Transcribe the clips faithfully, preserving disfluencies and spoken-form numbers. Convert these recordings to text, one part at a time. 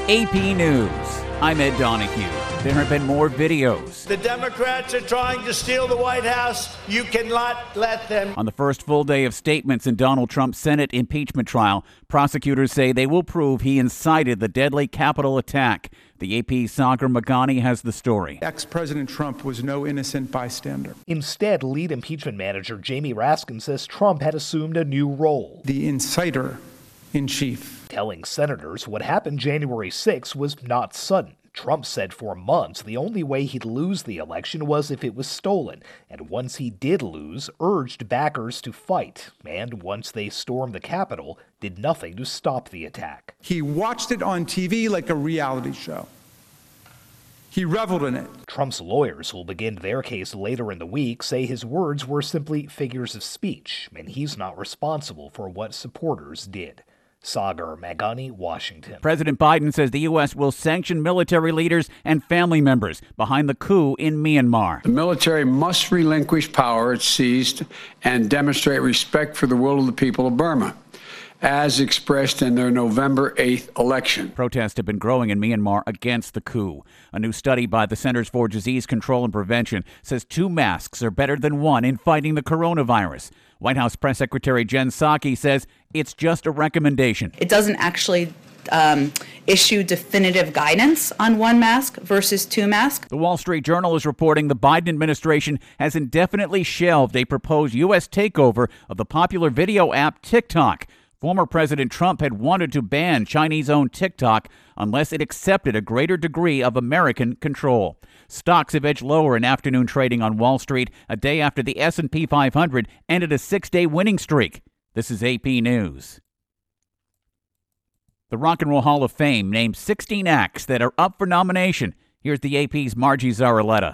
A P News. I'm Ed Donahue. There have been more videos. The Democrats are trying to steal the White House. You cannot let them. On the first full day of statements in Donald Trump's Senate impeachment trial, prosecutors say they will prove he incited the deadly Capitol attack. The A P's Sagar Meghani has the story. Ex-President Trump was no innocent bystander. Instead, lead impeachment manager Jamie Raskin says Trump had assumed a new role. The inciter in chief. Telling senators what happened January sixth was not sudden. Trump said for months the only way he'd lose the election was if it was stolen, and once he did lose, urged backers to fight, and once they stormed the Capitol, did nothing to stop the attack. He watched it on T V like a reality show. He reveled in it. Trump's lawyers, who'll begin their case later in the week, say his words were simply figures of speech, and he's not responsible for what supporters did. Sagar Meghani, Washington. President Biden says the U S will sanction military leaders and family members behind the coup in Myanmar. The military must relinquish power it seized and demonstrate respect for the will of the people of Burma, as expressed in their November eighth election. Protests have been growing in Myanmar against the coup. A new study by the Centers for Disease Control and Prevention says two masks are better than one in fighting the coronavirus. White House Press Secretary Jen Psaki says it's just a recommendation. It doesn't actually um, issue definitive guidance on one mask versus two masks. The Wall Street Journal is reporting the Biden administration has indefinitely shelved a proposed U S takeover of the popular video app TikTok. Former President Trump had wanted to ban Chinese-owned TikTok unless it accepted a greater degree of American control. Stocks have edged lower in afternoon trading on Wall Street a day after the S and P five hundred ended a six-day winning streak. This is A P News. The Rock and Roll Hall of Fame named sixteen acts that are up for nomination. Here's the A P's Margie Zaraletta.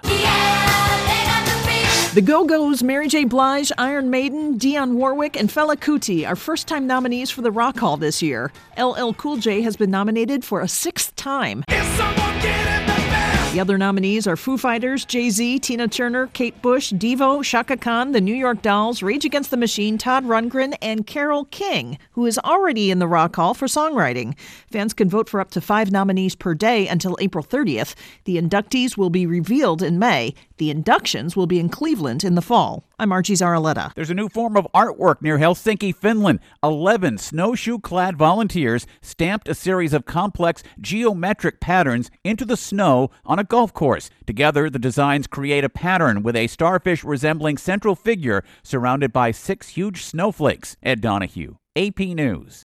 The Go-Go's, Mary J. Blige, Iron Maiden, Dionne Warwick, and Fela Kuti are first-time nominees for the Rock Hall this year. L L Cool J has been nominated for a sixth time. The other nominees are Foo Fighters, Jay-Z, Tina Turner, Kate Bush, Devo, Chaka Khan, the New York Dolls, Rage Against the Machine, Todd Rundgren, and Carole King, who is already in the Rock Hall for songwriting. Fans can vote for up to five nominees per day until April thirtieth. The inductees will be revealed in May. The inductions will be in Cleveland in the fall. I'm Margie Zaraletta. There's a new form of artwork near Helsinki, Finland. Eleven snowshoe-clad volunteers stamped a series of complex geometric patterns into the snow on a golf course. Together, the designs create a pattern with a starfish-resembling central figure surrounded by six huge snowflakes. Ed Donahue, A P News.